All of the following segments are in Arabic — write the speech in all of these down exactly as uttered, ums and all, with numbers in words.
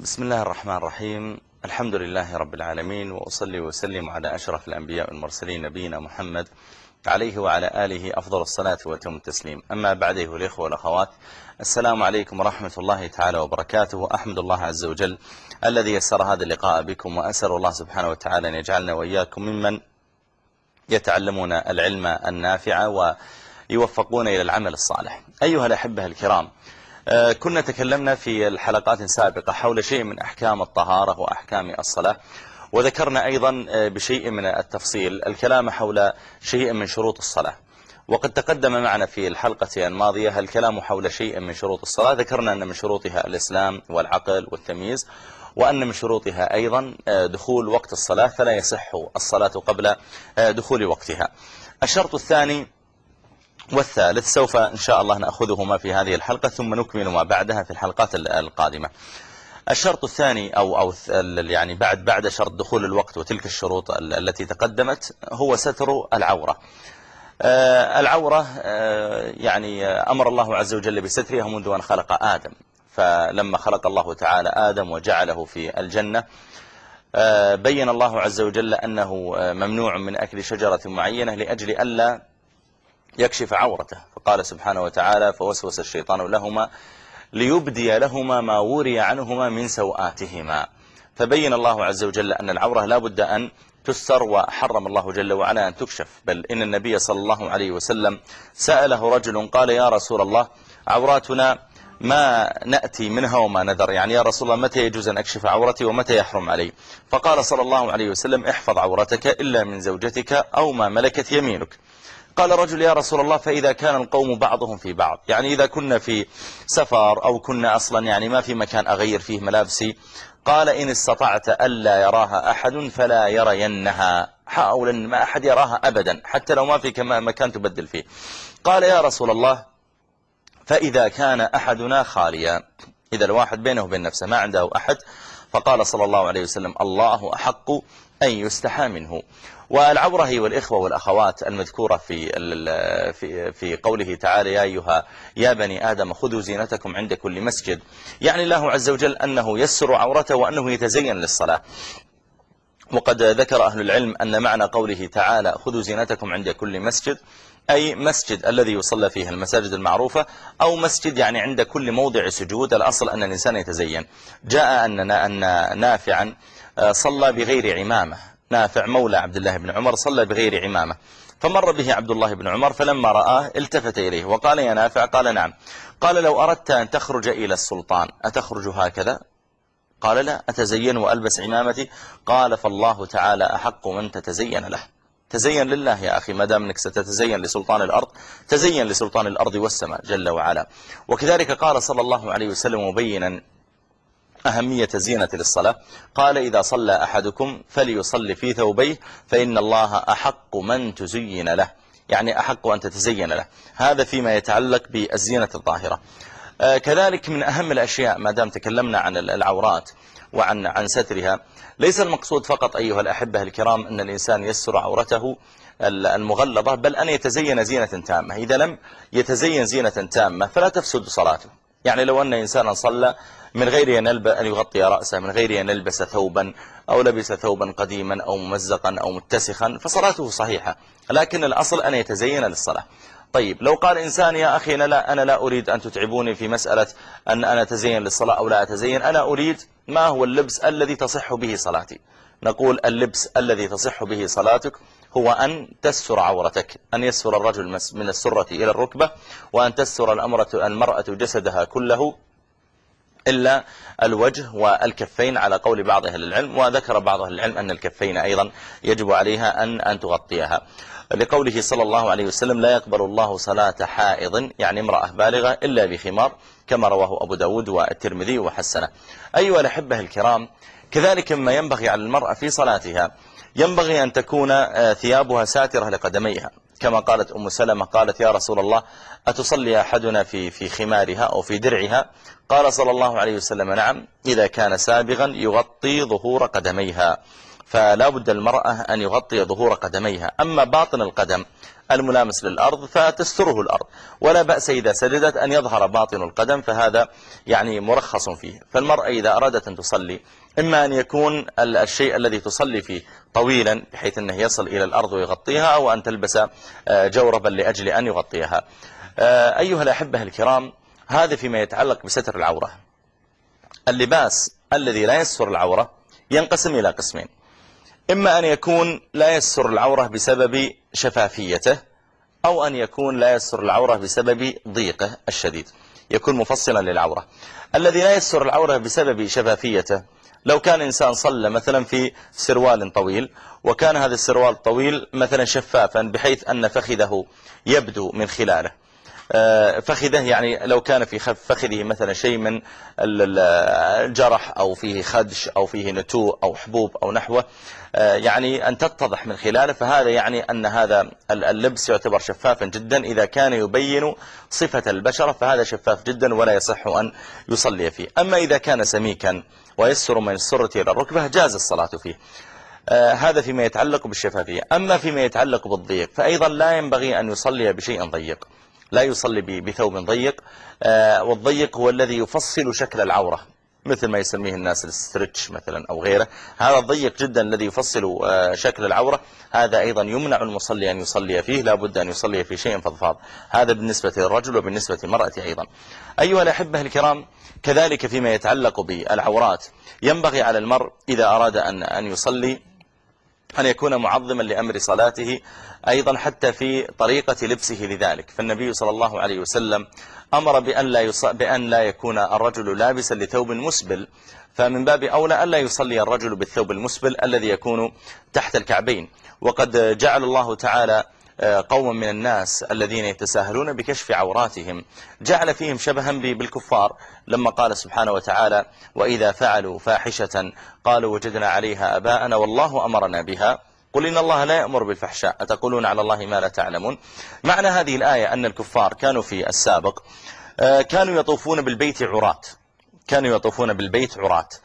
بسم الله الرحمن الرحيم. الحمد لله رب العالمين، وأصلي وسلم على أشرف الأنبياء والمرسلين نبينا محمد عليه وعلى آله أفضل الصلاة وأتم التسليم. أما بعد أيها الإخوة والأخوات، السلام عليكم ورحمة الله تعالى وبركاته. أحمد الله عز وجل الذي يسر هذا اللقاء بكم، وأسأل الله سبحانه وتعالى أن يجعلنا وإياكم ممن يتعلمون العلم النافع ويوفقون إلى العمل الصالح. أيها الأحبة الكرام، كنا تكلمنا في الحلقات السابقة حول شيء من أحكام الطهارة وأحكام الصلاة، وذكرنا أيضا بشيء من التفصيل الكلام حول شيء من شروط الصلاة. وقد تقدم معنا في الحلقة الماضية الكلام حول شيء من شروط الصلاة. ذكرنا أن من شروطها الإسلام والعقل والتمييز، وأن من شروطها أيضا دخول وقت الصلاة، فلا يصح الصلاة قبل دخول وقتها. الشرط الثاني والثالث سوف إن شاء الله نأخذهما في هذه الحلقة، ثم نكمل ما بعدها في الحلقات القادمة. الشرط الثاني أو أو يعني بعد بعد شرط دخول الوقت وتلك الشروط التي تقدمت هو ستر العورة. العورة يعني أمر الله عز وجل بسترها منذ أن خلق آدم. فلما خلق الله تعالى آدم وجعله في الجنة، بين الله عز وجل أنه ممنوع من أكل شجرة معينة لأجل ألا يكشف عورته، فقال سبحانه وتعالى: فوسوس الشيطان لهما ليبدي لهما ما وري عنهما من سوآتهما. فبين الله عز وجل أن العورة لا بد أن تستر، وحرم الله جل وعلا أن تكشف. بل إن النبي صلى الله عليه وسلم سأله رجل قال: يا رسول الله، عوراتنا ما نأتي منها وما نذر، يعني يا رسول الله متى يجوز أن أكشف عورتي ومتى يحرم علي؟ فقال صلى الله عليه وسلم: احفظ عورتك إلا من زوجتك أو ما ملكت يمينك. قال رجل: يا رسول الله، فإذا كان القوم بعضهم في بعض، يعني إذا كنا في سفر أو كنا أصلا يعني ما في مكان أغير فيه ملابسي. قال: إن استطعت ألا يراها أحد فلا يرينها، حاول أن ما أحد يراها أبدا حتى لو ما في مكان تبدل فيه. قال: يا رسول الله، فإذا كان أحدنا خاليا، إذا الواحد بينه وبين نفسه ما عنده أحد. فقال صلى الله عليه وسلم: الله أحق أن يستحى منه. والعورة هي والإخوة والأخوات المذكورة في في في قوله تعالى: يا أيها يا بني آدم خذوا زينتكم عند كل مسجد، يعني الله عز وجل أنه يسر عورته وأنه يتزين للصلاة. وقد ذكر أهل العلم أن معنى قوله تعالى خذوا زينتكم عند كل مسجد أي مسجد الذي يصلى فيه، المساجد المعروفة، أو مسجد يعني عند كل موضع سجود. الأصل أن الإنسان يتزين. جاء أن أن نافعا صلى بغير عمامة، نافع مولى عبد الله بن عمر صلى بغير عمامة، فمر به عبد الله بن عمر، فلما رآه التفت إليه وقال: يا نافع. قال: نعم. قال: لو أردت أن تخرج إلى السلطان أتخرج هكذا؟ قال: لا، أتزين وألبس عمامتي. قال: فالله تعالى أحق من تتزين له. تزين لله يا أخي، ما دام أنك ستتزين لسلطان الأرض، تزين لسلطان الأرض والسماء جل وعلا. وكذلك قال صلى الله عليه وسلم مبينا أهمية الزينة للصلاة، قال: إذا صلى أحدكم فليصلي في ثوبيه فإن الله أحق من تزين له، يعني أحق أن تتزين له. هذا فيما يتعلق بالزينة الظاهرة. آه كذلك من أهم الأشياء، ما دام تكلمنا عن العورات وعن عن سترها، ليس المقصود فقط أيها الأحبة الكرام أن الإنسان يسر عورته المغلظة، بل أن يتزين زينة تامة. إذا لم يتزين زينة تامة فلا تفسد صلاته. يعني لو أن إنسانا صلى من غير أن يغطي رأسه، من غير أن يلبس ثوبا أو لبس ثوبا قديما أو ممزقا أو متسخا، فصلاته صحيحة، لكن الأصل أن يتزين للصلاة. طيب لو قال إنسان: يا أخي أنا لا, أنا لا أريد أن تتعبوني في مسألة أن أنا أتزين للصلاة أو لا أتزين، أنا أريد ما هو اللبس الذي تصح به صلاتي؟ نقول: اللبس الذي تصح به صلاتك هو أن تستر عورتك، أن يستر الرجل من السرة إلى الركبة، وأن تستر المرأة جسدها كله إلا الوجه والكفين على قول بعض أهل العلم. وذكر بعض أهل العلم أن الكفين أيضا يجب عليها أن أن تغطيها، لقوله صلى الله عليه وسلم: لا يقبل الله صلاة حائض، يعني امرأة بالغة، إلا بخمار، كما رواه أبو داود والترمذي وحسنه. أيها الأحبة الكرام، كذلك ما ينبغي على المرأة في صلاتها، ينبغي أن تكون ثيابها ساترة لقدميها، كما قالت أم سلمة، قالت: يا رسول الله، أتصلي أحدنا في في خمارها أو في درعها؟ قال صلى الله عليه وسلم: نعم، إذا كان سابغا يغطي ظهور قدميها. فلا بد المرأة أن يغطي ظهور قدميها. أما باطن القدم الملامس للأرض فتستره الأرض، ولا بأس إذا سجدت أن يظهر باطن القدم، فهذا يعني مرخص فيه. فالمرأة إذا أرادت أن تصلي إما أن يكون الشيء الذي تصلي فيه طويلا بحيث أنه يصل إلى الأرض ويغطيها، أو أن تلبس جوربا لأجل أن يغطيها. أيها الأحبة الكرام، هذا فيما يتعلق بستر العورة. اللباس الذي لا يستر العورة ينقسم إلى قسمين: إما أن يكون لا يستر العورة بسبب شفافيته، أو أن يكون لا يستر العورة بسبب ضيقه الشديد، يكون مفصلا للعورة. الذي لا يستر العورة بسبب شفافيته، لو كان إنسان صلى مثلا في سروال طويل، وكان هذا السروال الطويل مثلا شفافا بحيث أن فخذه يبدو من خلاله، فخذه يعني لو كان في فخذه مثلا شيء من الجرح أو فيه خدش أو فيه نتوء أو حبوب أو نحوه، يعني أن تتضح من خلاله، فهذا يعني أن هذا اللبس يعتبر شفافا جدا. إذا كان يبين صفة البشرة فهذا شفاف جدا ولا يصح أن يصلي فيه. أما إذا كان سميكا ويسر من السرة إلى الركبة جاز الصلاة فيه. هذا فيما يتعلق بالشفافية. أما فيما يتعلق بالضيق فأيضا لا ينبغي أن يصلي بشيء ضيق، لا يصلي بثوب ضيق، والضيق هو الذي يفصل شكل العورة، مثل ما يسميه الناس الستريتش مثلا أو غيره. هذا الضيق جدا الذي يفصل شكل العورة، هذا أيضا يمنع المصلي أن يصلي فيه، لا بد أن يصلي في شيء فضفاض. هذا بالنسبة للرجل وبالنسبة للمرأة أيضا. أيها الأحبة الكرام، كذلك فيما يتعلق بالعورات ينبغي على المرء إذا أراد أن أن يصلي أن يكون معظما لأمر صلاته أيضا، حتى في طريقة لبسه لذلك. فالنبي صلى الله عليه وسلم أمر بأن لا, يص... بأن لا يكون الرجل لابسا لثوب مسبل، فمن باب أولى أن لا يصلي الرجل بالثوب المسبل الذي يكون تحت الكعبين. وقد جعل الله تعالى قوم من الناس الذين يتساهلون بكشف عوراتهم جعل فيهم شبها بالكفار، لما قال سبحانه وتعالى: وإذا فعلوا فاحشة قالوا وجدنا عليها أباءنا والله أمرنا بها قل إن الله لا يأمر بالفحشاء أتقولون على الله ما لا تعلمون. معنى هذه الآية أن الكفار كانوا في السابق كانوا يطوفون بالبيت عرات، كانوا يطوفون بالبيت عرات.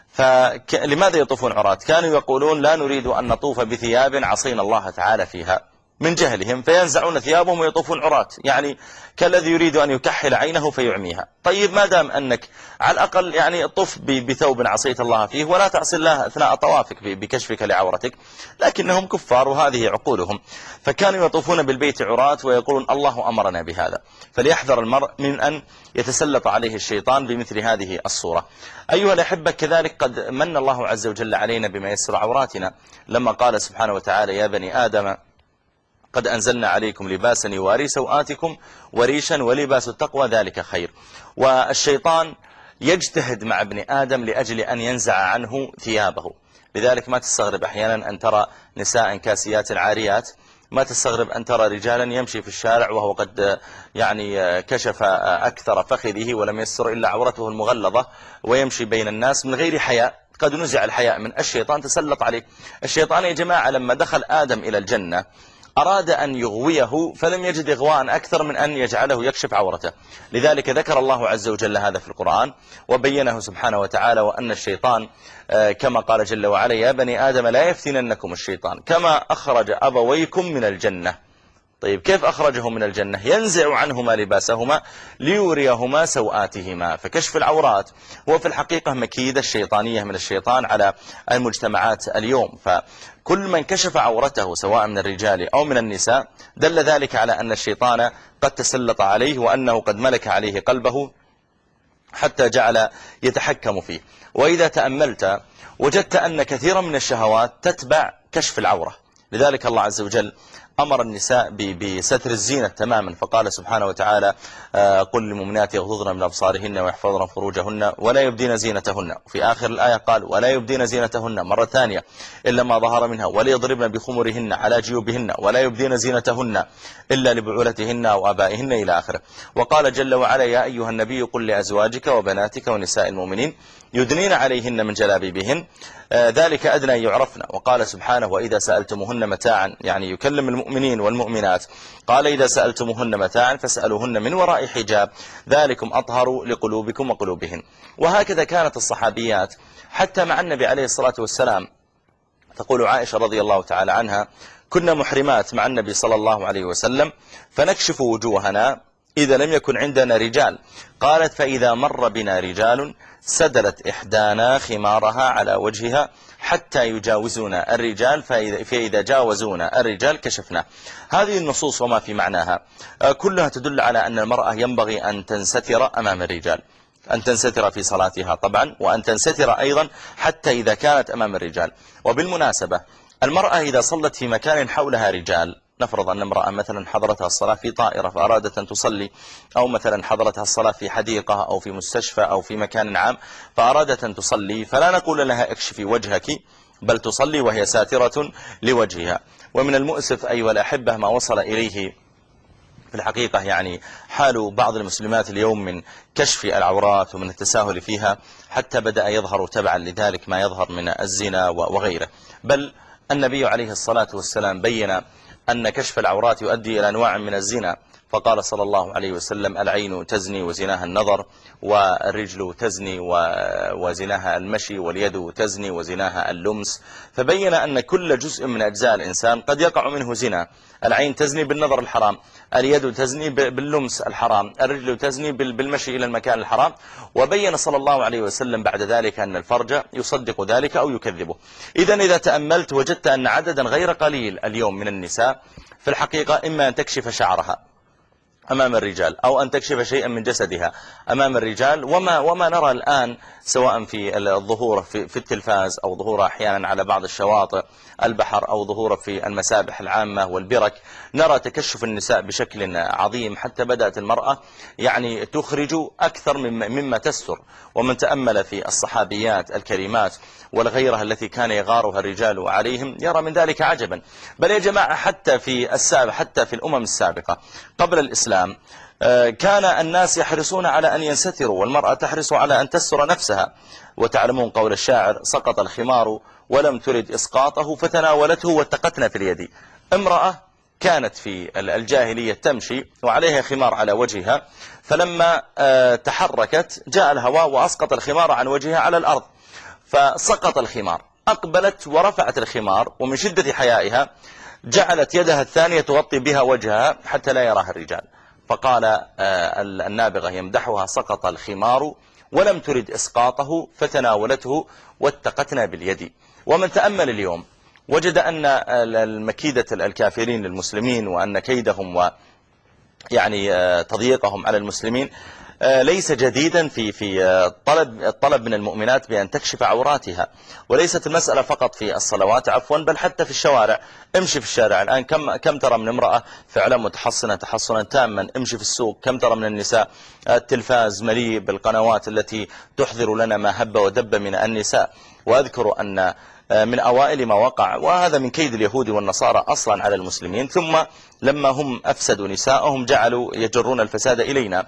فلماذا يطوفون عرات؟ كانوا يقولون لا نريد أن نطوف بثياب عصينا الله تعالى فيها، من جهلهم، فينزعون ثيابهم ويطوفون عرات، يعني كالذي يريد أن يكحل عينه فيعميها. طيب ما دام أنك على الأقل يعني طف بثوب عصيت الله فيه ولا تعصي الله أثناء طوافك بكشفك لعورتك، لكنهم كفار وهذه عقولهم، فكانوا يطوفون بالبيت عرات ويقولون الله أمرنا بهذا. فليحذر المرء من أن يتسلط عليه الشيطان بمثل هذه الصورة. أيها الأحبة، كذلك قد من الله عز وجل علينا بما يسر عوراتنا، لما قال سبحانه وتعالى: يا بني آدم قد أنزلنا عليكم لباسا يواري سوآتكم وريشا ولباس التقوى ذلك خير. والشيطان يجتهد مع ابن آدم لأجل أن ينزع عنه ثيابه، لذلك ما تستغرب أحيانا أن ترى نساء كاسيات عاريات، ما تستغرب أن ترى رجالا يمشي في الشارع وهو قد يعني كشف أكثر فخذه ولم يستر إلا عورته المغلظة، ويمشي بين الناس من غير حياء. قد نزع الحياء من الشيطان، تسلط عليه الشيطان. يا جماعة، لما دخل آدم إلى الجنة أراد أن يغويه فلم يجد إغواء أكثر من أن يجعله يكشف عورته، لذلك ذكر الله عز وجل هذا في القرآن وبينه سبحانه وتعالى، وأن الشيطان كما قال جل وعلا: يا بني آدم لا يفتننكم الشيطان كما أخرج أبويكم من الجنة. طيب كيف أخرجه من الجنة؟ ينزع عنهما لباسهما ليوريهما سوآتهما. فكشف العورات هو في الحقيقة مكيدة الشيطانية من الشيطان على المجتمعات اليوم، فكل من كشف عورته سواء من الرجال أو من النساء دل ذلك على أن الشيطان قد تسلط عليه، وأنه قد ملك عليه قلبه حتى جعل يتحكم فيه. وإذا تأملت وجدت أن كثيرا من الشهوات تتبع كشف العورة، لذلك الله عز وجل أمر النساء بستر الزينة تماما، فقال سبحانه وتعالى: قل للمؤمنات يغضضن من أبصارهن ويحفظن فروجهن ولا يبدين زينتهن. في آخر الآية قال: ولا يبدين زينتهن مرة ثانية إلا ما ظهر منها وليضربن بخمرهن على جيوبهن ولا يبدين زينتهن إلا لبعولتهن أو آبائهن إلى آخره. وقال جل وعلا: يا أيها النبي قل لأزواجك وبناتك ونساء المؤمنين يدنين عليهن من جلابيبهن ذلك أدنى يعرفن. وقال سبحانه: وإذا سألتموهن متاعا، يعني يكلم المؤمنين والمؤمنات، قال: إذا سألتموهن متاعا فاسألوهن من وراء حجاب ذلكم أطهر لقلوبكم وقلوبهن. وهكذا كانت الصحابيات حتى مع النبي عليه الصلاة والسلام تقول عائشة رضي الله تعالى عنها: كنا محرمات مع النبي صلى الله عليه وسلم فنكشف وجوهنا إذا لم يكن عندنا رجال. قالت: فإذا مر بنا رجال سدلت إحدانا خمارها على وجهها حتى يجاوزونا الرجال، فإذا, فإذا جاوزونا الرجال كشفنا. هذه النصوص وما في معناها كلها تدل على أن المرأة ينبغي أن تنستر أمام الرجال، أن تنستر في صلاتها طبعا، وأن تنستر أيضا حتى إذا كانت أمام الرجال. وبالمناسبة المرأة إذا صلت في مكان حولها رجال، نفرض أن امرأة مثلا حضرتها الصلاة في طائرة فأرادت أن تصلي، أو مثلا حضرتها الصلاة في حديقة أو في مستشفى أو في مكان عام فأرادت أن تصلي، فلا نقول لها اكشفي وجهك، بل تصلي وهي ساترة لوجهها. ومن المؤسف أيها الأحبة ما وصل إليه في الحقيقة يعني حال بعض المسلمات اليوم من كشف العورات ومن التساهل فيها، حتى بدأ يظهر تبعا لذلك ما يظهر من الزنا وغيره. بل النبي عليه الصلاة والسلام بين أن كشف العورات يؤدي إلى أنواع من الزنا، فقال صلى الله عليه وسلم: العين تزني وزناها النظر، والرجل تزني وزناها المشي، واليد تزني وزناها اللمس. فبين أن كل جزء من أجزاء الإنسان قد يقع منه زنا. العين تزني بالنظر الحرام، اليد تزني باللمس الحرام، الرجل تزني بالمشي إلى المكان الحرام. وبين صلى الله عليه وسلم بعد ذلك أن الفرج يصدق ذلك أو يكذبه. إذن إذا تأملت وجدت أن عددا غير قليل اليوم من النساء في الحقيقة إما أن تكشف شعرها أمام الرجال أو أن تكشف شيئا من جسدها أمام الرجال، وما وما نرى الآن سواء في الظهور في, في التلفاز أو ظهور أحيانا على بعض الشواطئ البحر أو ظهور في المسابح العامة والبرك، نرى تكشف النساء بشكل عظيم، حتى بدأت المرأة يعني تخرج أكثر مما تستر. ومن تأمل في الصحابيات الكريمات والغيرة التي كان يغارها الرجال عليهم يرى من ذلك عجبا. بل يا جماعة حتى في السابق حتى في الأمم السابقة قبل الإسلام كان الناس يحرصون على أن ينستروا، والمرأة تحرص على أن تستر نفسها. وتعلمون قول الشاعر: سقط الخمار ولم ترد إسقاطه فتناولته واتقتنا في اليد. امرأة كانت في الجاهلية تمشي وعليها خمار على وجهها، فلما تحركت جاء الهواء وأسقط الخمار عن وجهها على الأرض، فسقط الخمار. أقبلت ورفعت الخمار، ومن شدة حيائها جعلت يدها الثانية تغطي بها وجهها حتى لا يراها الرجال. فقال النابغة يمدحها: سقط الخمار ولم ترد إسقاطه فتناولته واتقتنا باليد. ومن تأمل اليوم وجد أن المكيدة الكافرين للمسلمين وأن كيدهم ويعني تضييقهم على المسلمين ليس جديدا في في طلب الطلب من المؤمنات بأن تكشف عوراتها. وليست المسألة فقط في الصلوات عفوا، بل حتى في الشوارع. امشي في الشارع الآن كم كم ترى من امرأة فعلا متحصنة تحصنا تاما. امشي في السوق كم ترى من النساء. التلفاز مليء بالقنوات التي تحضر لنا ما هب ودب من النساء. وأذكر أن من أوائل ما وقع، وهذا من كيد اليهود والنصارى أصلا على المسلمين، ثم لما هم أفسدوا نساءهم جعلوا يجرون الفساد إلينا.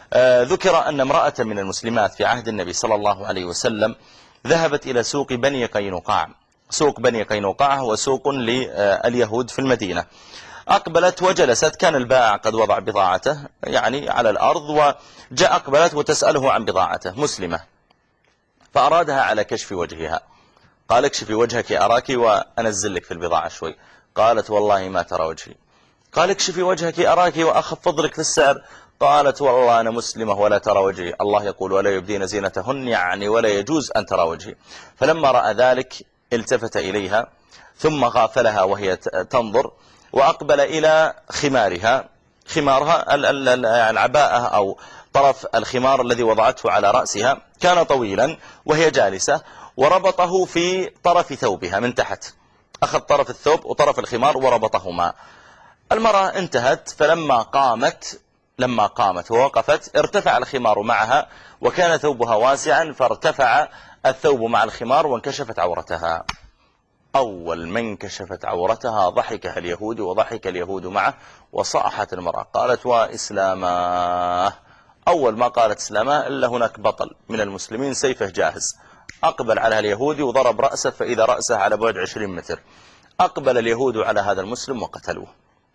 ذكر أن امرأة من المسلمات في عهد النبي صلى الله عليه وسلم ذهبت إلى سوق بني قينقاع. سوق بني قينقاع هو سوق لليهود في المدينة. أقبلت وجلست، كان البائع قد وضع بضاعته يعني على الأرض، وجاء أقبلت وتسأله عن بضاعته، مسلمة، فأرادها على كشف وجهها. قال: اكشفي وجهك أراك وأنزل لك في البضاعة شوي. قالت: والله ما ترى وجهي. قال: اكشفي وجهك أراك وأخفض لك في السعر. قالت: والله أنا مسلمة ولا ترى وجهي. الله يقول: ولا يبدين زينتهن، يعني ولا يجوز أن ترى وجهي. فلما رأى ذلك التفت إليها ثم غافلها وهي تنظر، وأقبل إلى خمارها. خمارها العباءة أو طرف الخمار الذي وضعته على رأسها كان طويلا وهي جالسة، وربطه في طرف ثوبها من تحت. أخذ طرف الثوب وطرف الخمار وربطهما. المرأة انتهت، فلما قامت لما قامت ووقفت ارتفع الخمار معها، وكان ثوبها واسعا فارتفع الثوب مع الخمار وانكشفت عورتها. أول من كشفت عورتها ضحك اليهود وضحك اليهود معه، وصاحت المرأة قالت: وإسلاما. أول ما قالت إسلاما إلا هناك بطل من المسلمين سيفه جاهز، أقبل على اليهودي وضرب رأسه، فإذا رأسه على بعد عشرين متر. أقبل اليهود على هذا المسلم وقتلوه.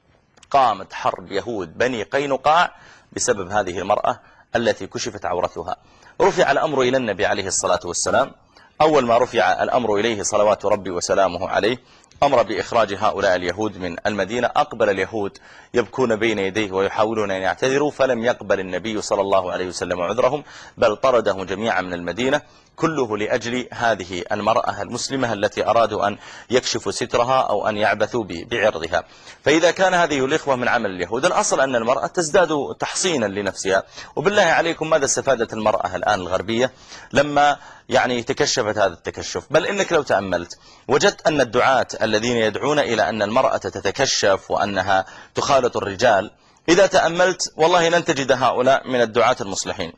قامت حرب يهود بني قينقاع بسبب هذه المرأة التي كشفت عورتها. رفع الأمر إلى النبي عليه الصلاة والسلام. أول ما رفع الأمر إليه صلوات ربي وسلامه عليه أمر بإخراج هؤلاء اليهود من المدينة. أقبل اليهود يبكون بين يديه ويحاولون أن يعتذروا، فلم يقبل النبي صلى الله عليه وسلم عذرهم، بل طردهم جميعا من المدينة، كله لأجل هذه المرأة المسلمة التي أرادوا أن يكشفوا سترها أو أن يعبثوا بعرضها. فإذا كان هذه الإخوة من عمل اليهود، الأصل أن المرأة تزداد تحصينا لنفسها. وبالله عليكم ماذا استفادت المرأة الآن الغربية لما يعني تكشفت هذا التكشف؟ بل إنك لو تأملت وجدت أن الدعاة الذين يدعون إلى أن المرأة تتكشف وأنها تخالط الرجال، إذا تأملت والله لن تجد هؤلاء من الدعاة المصلحين،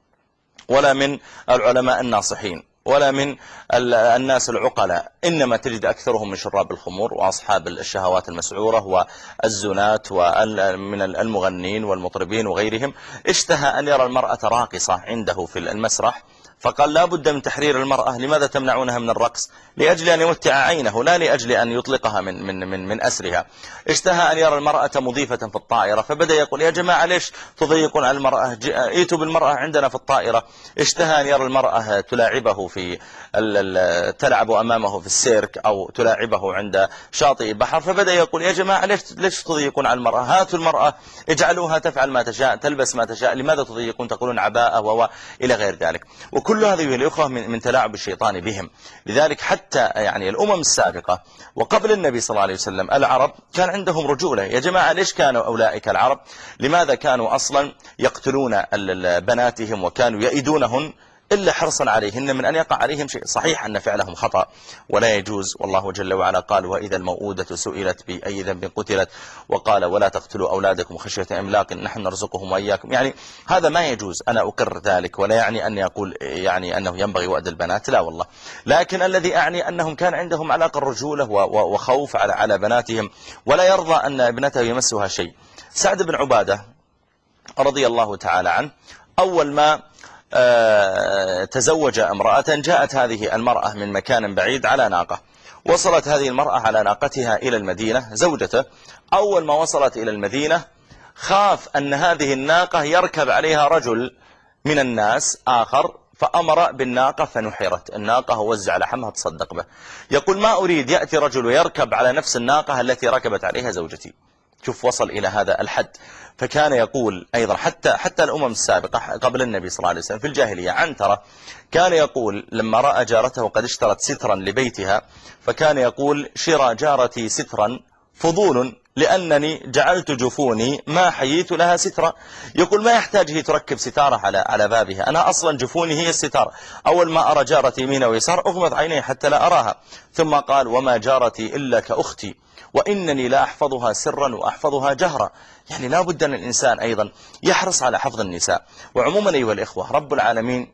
ولا من العلماء الناصحين، ولا من الناس العقلاء، إنما تجد أكثرهم من شراب الخمور وأصحاب الشهوات المسعورة والزنات ومن المغنين والمطربين وغيرهم. اشتهى أن يرى المرأة راقصة عنده في المسرح، فقال لا بد من تحرير المرأة. لماذا تمنعونها من الرقص؟ لأجل أن يمتع عينه، لا لأجل أن يطلقها من, من, من, من أسرها. اشتهى أن يرى المرأة مضيفة في الطائرة، فبدأ يقول يا جماعة ليش تضيقون على المرأة؟ ايتوا بالمرأة عندنا في الطائرة. اشتهى أن يرى المرأة تلاعبه في تلعب أمامه في السيرك أو تلاعبه عند شاطئ بحر، فبدأ يقول يا جماعة ليش, ليش تضيقون على المرأة؟ هاتوا المرأة اجعلوها تفعل ما تشاء، تلبس ما تشاء، لماذا تضيقون؟ تقولون عباءة و إلى غير ذلك. وكل هذه الأخوة من, من تلاعب الشيطان بهم. لذلك حتى يعني الأمم السابقة وقبل النبي صلى الله عليه وسلم العرب كان عندهم رجولة. يا جماعة ليش كانوا أولئك العرب؟ لماذا كانوا أصلا يقتلون بناتهم وكانوا يئدونهن إلا حرصا عليهن من أن يقع عليهم شيء؟ صحيح أن فعلهم خطأ ولا يجوز، والله جل وعلا قال وإذا الموءودة سئلت بأي ذنب قتلت، وقال ولا تقتلوا أولادكم خشية إملاق نحن نرزقهم وإياكم. يعني هذا ما يجوز، أنا أقر ذلك، ولا يعني أن يقول يعني أنه ينبغي وأد البنات، لا والله. لكن الذي أعني أنهم كان عندهم علاقة الرجولة وخوف على على بناتهم، ولا يرضى أن ابنته يمسها شيء. سعد بن عبادة رضي الله تعالى عنه أول ما تزوج امرأة، جاءت هذه المرأة من مكان بعيد على ناقة. وصلت هذه المرأة على ناقتها إلى المدينة زوجته. أول ما وصلت إلى المدينة خاف أن هذه الناقة يركب عليها رجل من الناس آخر، فأمر بالناقة فنحرت الناقة ووزع لحمها تصدق به. يقول ما أريد يأتي رجل يركب على نفس الناقة التي ركبت عليها زوجتي. شوف وصل إلى هذا الحد. فكان يقول أيضا حتى حتى الأمم السابقة قبل النبي صلى الله عليه وسلم في الجاهلية، عنترة كان يقول لما رأى جارته قد اشترت سترا لبيتها، فكان يقول شرى جارتي سترا فضول لأنني جعلت جفوني ما حييت لها سترا. يقول ما يحتاج هي تركب ستارة على على بابها، أنا أصلا جفوني هي الستارة، أول ما أرى جارتي يمين ويسار أغمض عيني حتى لا أراها. ثم قال وما جارتي إلا كأختي وإنني لا أحفظها سرا وأحفظها جهرا. يعني لا بد أن الإنسان أيضا يحرص على حفظ النساء. وعموما أيها الإخوة، رب العالمين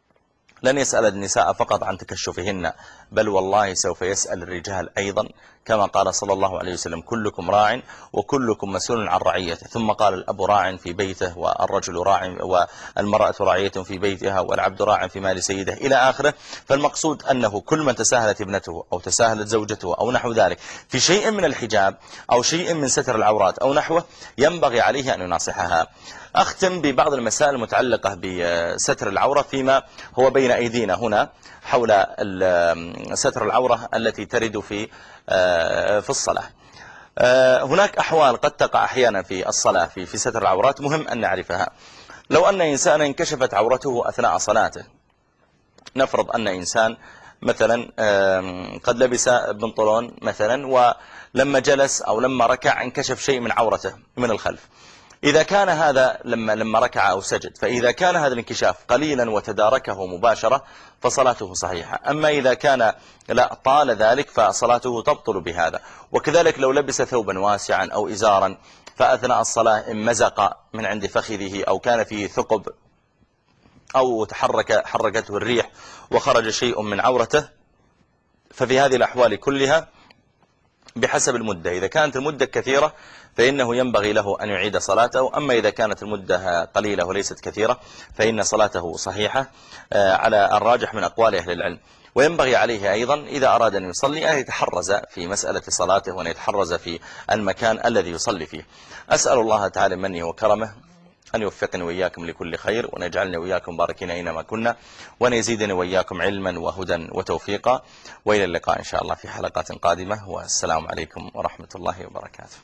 لن يسأل النساء فقط عن تكشفهن، بل والله سوف يسأل الرجال أيضا، كما قال صلى الله عليه وسلم كلكم راع وكلكم مسؤول عن رعيته. ثم قال الأب راع في بيته والرجل راع والمرأة راعية في بيتها والعبد راع في مال سيده إلى آخره. فالمقصود أنه كل من تساهلت ابنته أو تساهلت زوجته أو نحو ذلك في شيء من الحجاب أو شيء من ستر العورات أو نحوه ينبغي عليه أن يناصحها. أختم ببعض المسائل المتعلقة بستر العورة فيما هو بين أيدينا هنا حول ستر العورة التي ترد في في الصلاة. هناك أحوال قد تقع أحيانا في الصلاة في في ستر العورات مهم أن نعرفها. لو أن إنسانا انكشفت عورته أثناء صلاته، نفرض أن إنسان مثلا قد لبس بنطلون مثلا ولما جلس أو لما ركع انكشف شيء من عورته من الخلف. إذا كان هذا لما لما ركع أو سجد، فإذا كان هذا الانكشاف قليلا وتداركه مباشرة فصلاته صحيحة. أما إذا كان لا طال ذلك فصلاته تبطل بهذا. وكذلك لو لبس ثوبا واسعا أو إزارا فأثناء الصلاة انمزق من عند فخذه أو كان فيه ثقب أو تحرك حركته الريح وخرج شيء من عورته، ففي هذه الأحوال كلها بحسب المدة. إذا كانت المدة كثيرة فإنه ينبغي له أن يعيد صلاته. أما إذا كانت المدة قليلة وليست كثيرة فإن صلاته صحيحة على الراجح من أقوال أهل العلم. وينبغي عليه أيضا إذا أراد أن يصلي أن يتحرز في مسألة صلاته وأن يتحرز في المكان الذي يصلي فيه. أسأل الله تعالى منه وكرمه أن يوفقني وإياكم لكل خير، وأن يجعلني وإياكم باركين أينما كنا، وأن يزيدني وإياكم علما وهدى وتوفيقا. وإلى اللقاء إن شاء الله في حلقات قادمة، والسلام عليكم ورحمة الله وبركاته.